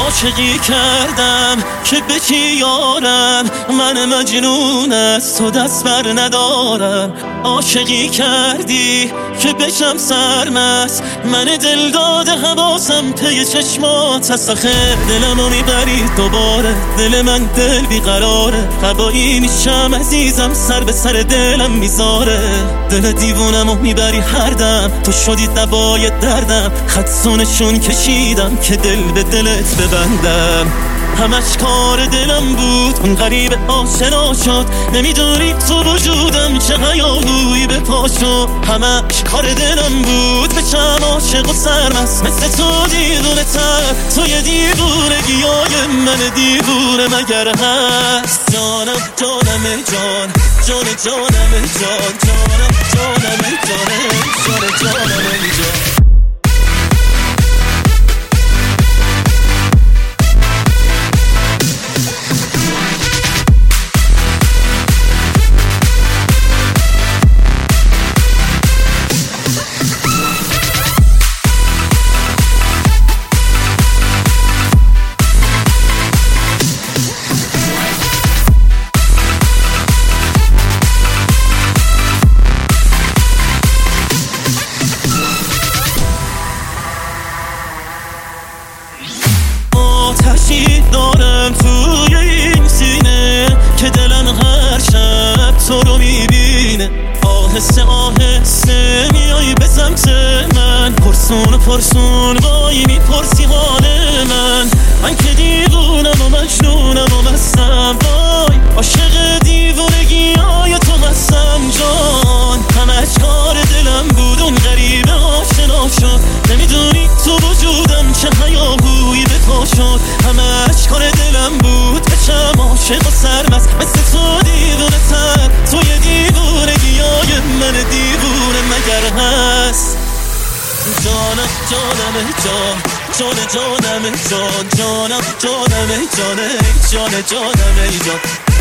عاشقی کردم که به کی یارم، من مجنون از تو دست بر ندارم. عاشقی کردی که بشم سرمست، من دل داده حواسم پی چشمات هست. آخه دلمو میبری دوباره، دل من دل بیقراره. قبایی میشم عزیزم، سر به سر دلم میذاره. دل دیوونمو میبری هر دم، تو شدی دوای دردم. خدسونشون کشیدم که دل به دلت ببندم. همش کار دلم بود، اون غریب آشنا شد. نمیدونی تو وجودم چه هیاهویی به پا شد. همش کار دلم بود، بشم عاشق و سرمست مثل تو دیوونه تر. تو یه دیوونگیای من دیوونه مگر هست؟ جانم جانم جان، جان جانم جان، جانم جانم جان، جان جانم جان. آتشی دارم توی این سینه که دلم هر شب تو رو میبینه. آهسته آهسته میای به سمت من، پرسون و پرسون وای میپرسی حال من که دیوونم و مجنونم و مستم. وای عاشق دیوونگی های تو هستم جان. همش کار دلم بود، اون غریبه آشنا شد. نمیدونی تو وجودم چه هیاهویی به پا شد. همش کار دلم بود، بشم عاشق و سرمست مثل تو دیوونه تر. تو یه دیوونگیای من دیوونه مگر هست؟ جانم جانم جان، جان جانم جان، جانم جانم جان، جان جانم جان.